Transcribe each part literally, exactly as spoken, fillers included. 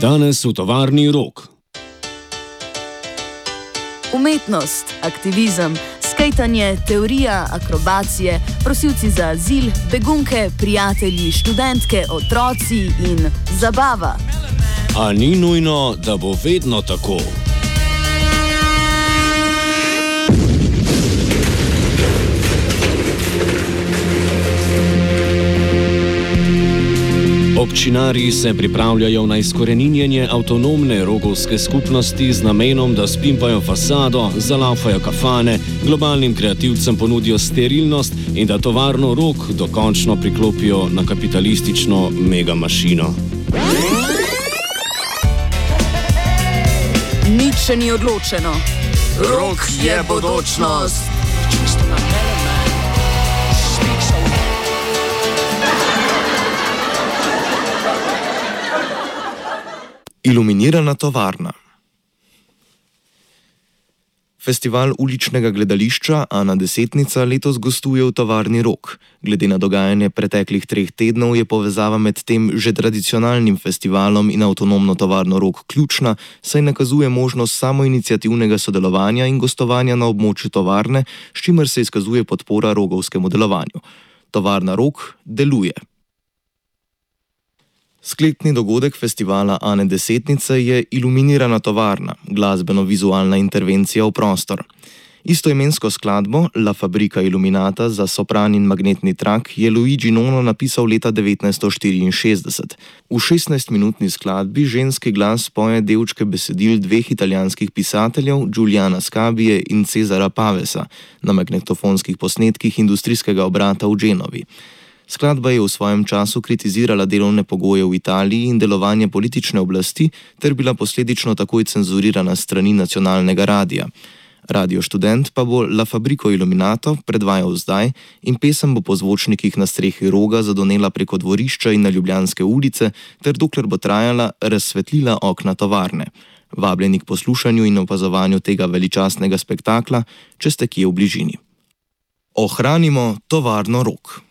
Danes v tovarni Rog. Umetnost, aktivizem, skejtanje, teorija, akrobacije, prosilci za azil, begunke, prijatelji, študentke, otroci in zabava. A ni nujno, da bo vedno tako. Občinarji se pripravljajo na izkoreninjenje avtonomne rogovske skupnosti z namenom, da spimpajo fasado, zalaufajo kafane, globalnim kreativcem ponudijo sterilnost in da tovarno Rog dokončno priklopijo na kapitalistično megamašino. Nič še ni odločeno. Rog je bodočnost. Iluminirana tovarna. Festival uličnega gledališča Ana Desetnica letos gostuje v tovarni Rog. Glede na dogajanje preteklih treh tednov je povezava med tem že tradicionalnim festivalom in avtonomno tovarno Rog ključna, saj nakazuje možnost samoiniciativnega sodelovanja in gostovanja na območju tovarne, s čimer se izkazuje podpora rogovskemu delovanju. Tovarna Rog deluje. Sklepni dogodek festivala Ane Desetnice je Iluminirana tovarna, glasbeno-vizualna intervencija v prostor. Istoimensko skladbo La Fabrica Illuminata za sopran in magnetni trak je Luigi Nono napisal leta devetnajststo štiriinšestdeset. V šestnajstminutni skladbi ženski glas poje delčke besedil dveh italijanskih pisateljev, Giuliana Scabie in Cesara Pavesa, na magnetofonskih posnetkih industrijskega obrata v Genovi. Skladba je v svojem času kritizirala delovne pogoje v Italiji in delovanje politične oblasti ter bila posledično takoj cenzurirana s strani nacionalnega radia. Radio Študent pa bo La Fabrico Illuminato predvajal zdaj in pesem bo po zvočnikih na strehi Roga zadonela preko dvorišča in na Ljubljanske ulice ter dokler bo trajala, razsvetlila okna tovarne. Vabljeni k poslušanju in opazovanju tega veličastnega spektakla, če ste kje v bližini. Ohranimo tovarno Rog.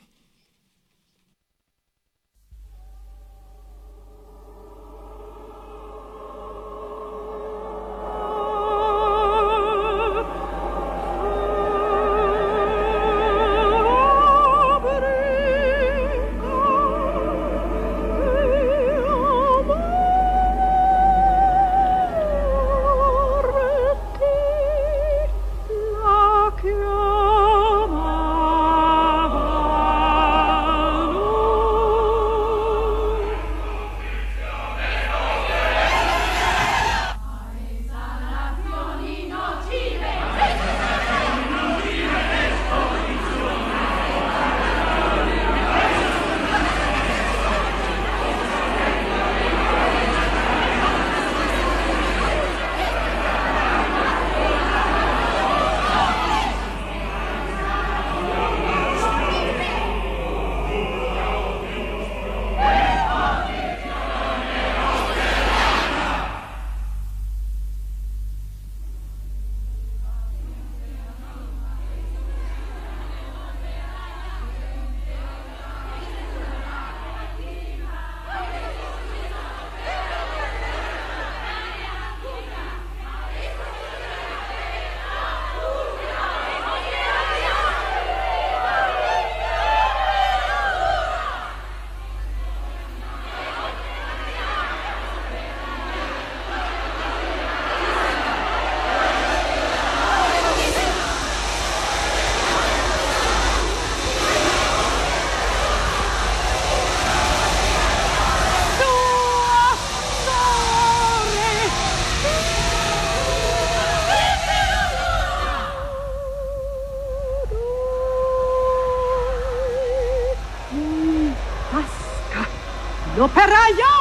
L'operaio!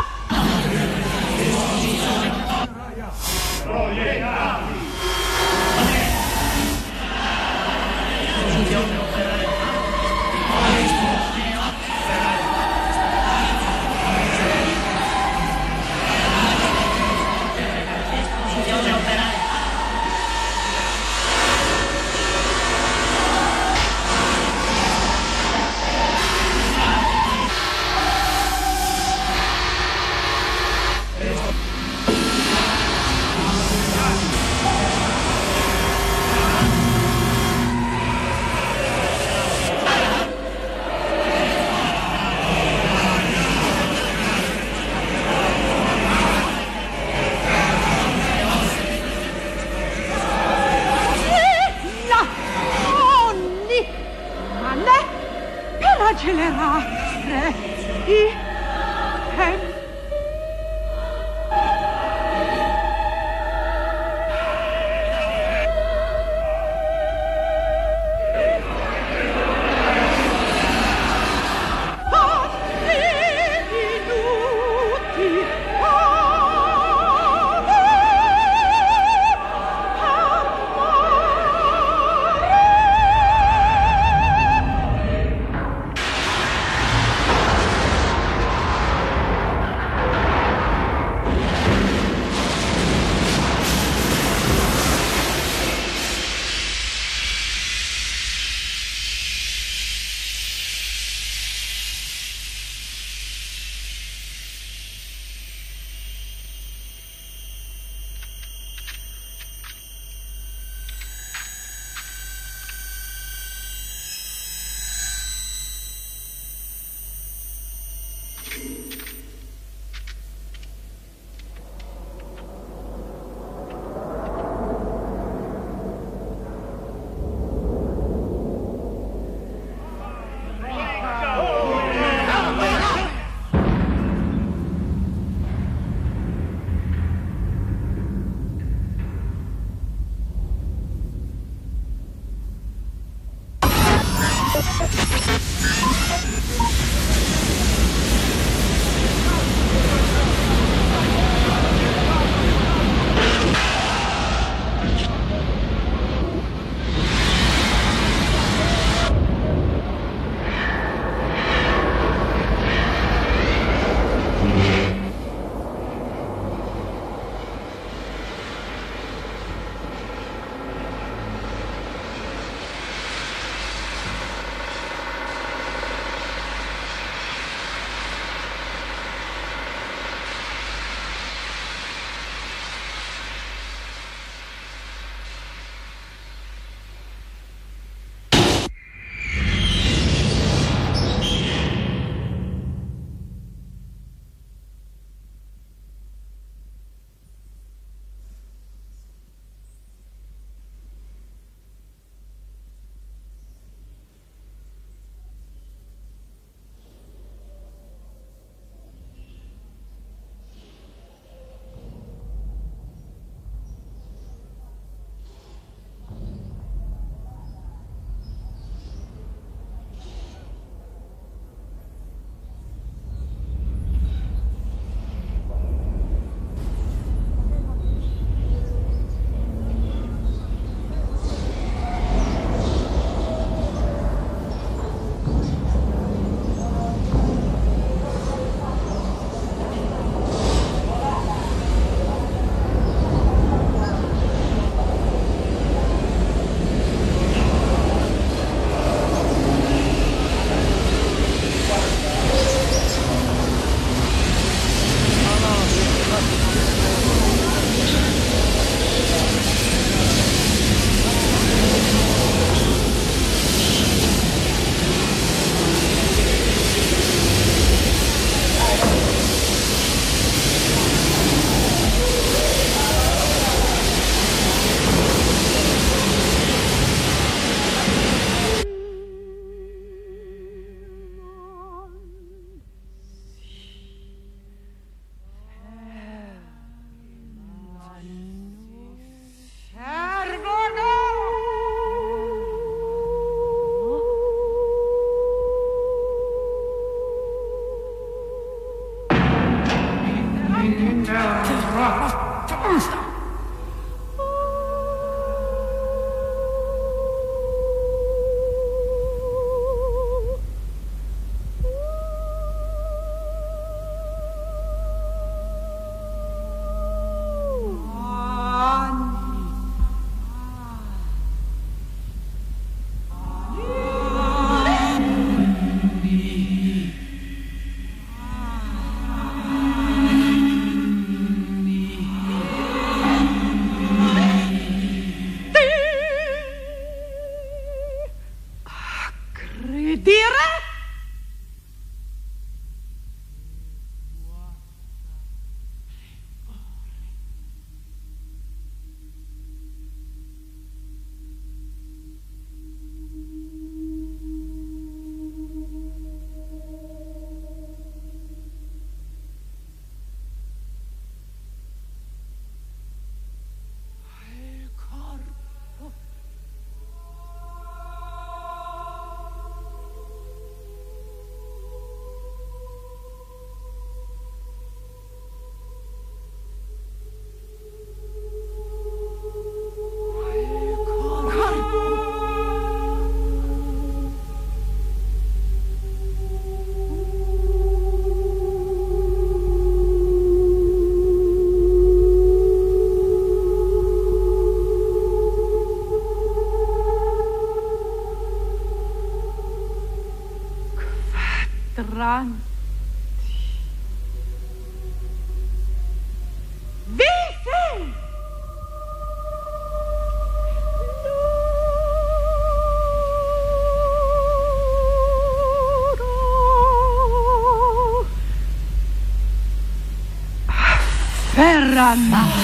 Ferran!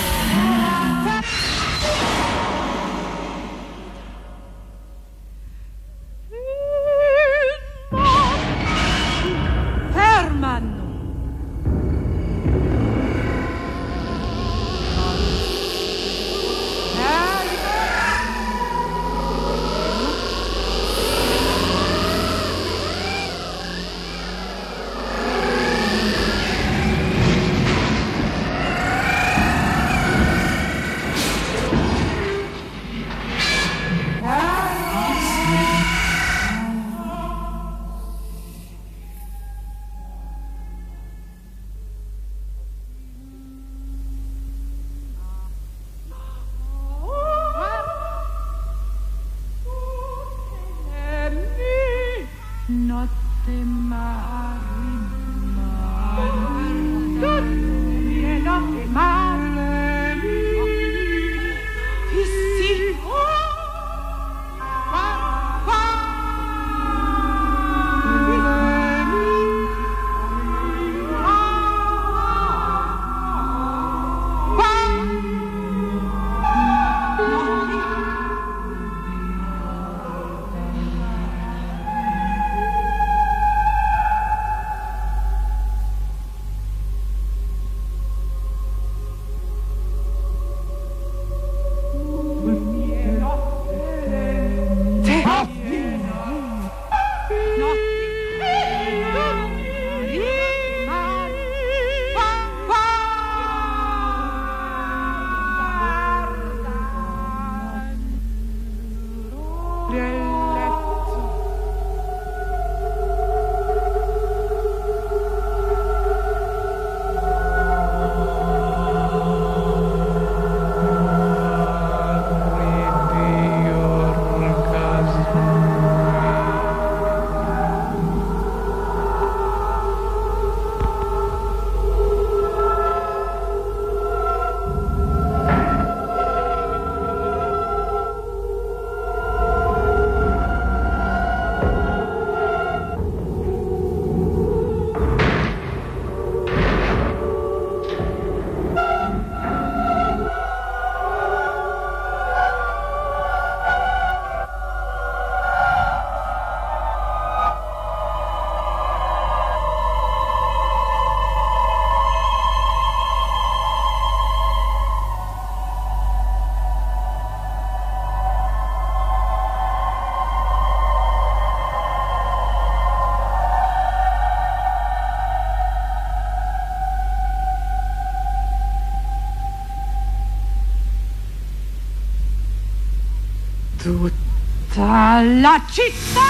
Tutta la città!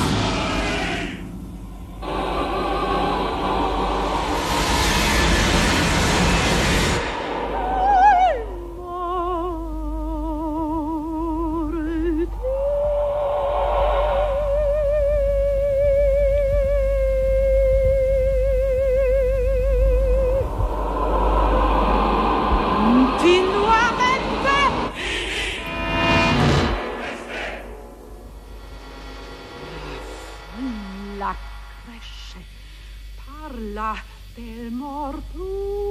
Parla del morto.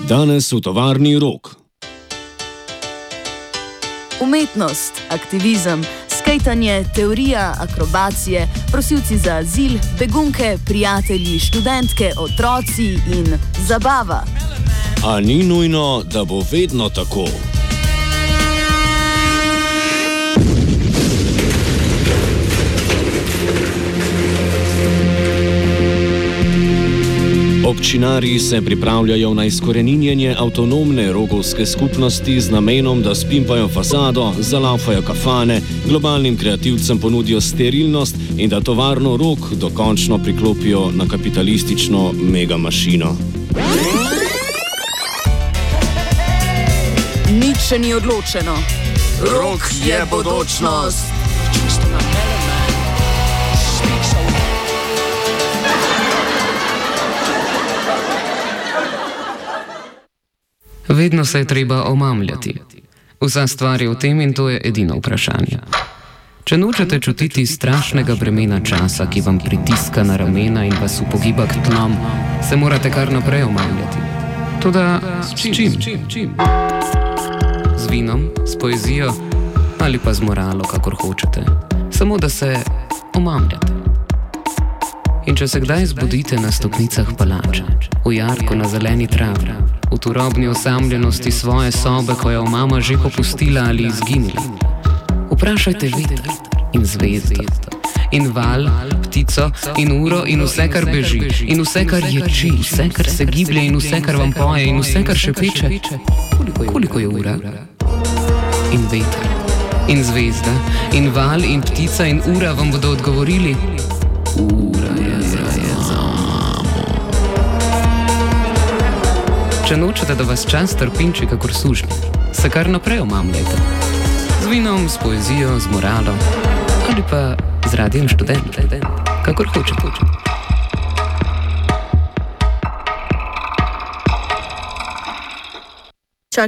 Danes v tovarni Rog. Umetnost, aktivizem, skejtanje, teorija, akrobacije, prosilci za azil, begunke, prijatelji, študentke, otroci in zabava. A ni nujno, da bo vedno tako. Občinari se pripravljajo na izkoreninjenje avtonomne rogovske skupnosti z namenom, da spimpajo fasado, zalaufajo kafane, globalnim kreativcem ponudijo sterilnost in da tovarno Rog dokončno priklopijo na kapitalistično megamašino. Nič še ni odločeno. Rog je bodočnost. Vedno se je treba omamljati. Vsa stvar je v tem in to je edino vprašanje. Če nočete čutiti strašnega bremena časa, ki vam pritiska na ramena in vas upogiba k tlom, se morate kar naprej omamljati. Toda s čim? čim? Z vinom, s poezijo ali pa z moralo, kakor hočete. Samo da se omamljate. In če se kdaj zbudite na stopnicah palače, v jarku na zeleni travi, v turobni osamljenosti svoje sobe, ko je mama že popustila ali izginila, vprašajte veter in zvezdo in val, ptico in uro in vse, kar beži in vse, kar ječi, vse, kar se giblje in vse, kar vam poje in vse, kar še peče. Koliko je ura? In veter in zvezda in val in ptica in ura vam bodo odgovorili: ura je za mamo. Če nočete, da vas čas trpinči kakor sužnje, se kar naprej omamljajte. Z vinom, s poezijo, z moralo ali pa z radijem Študent, kakor hočete.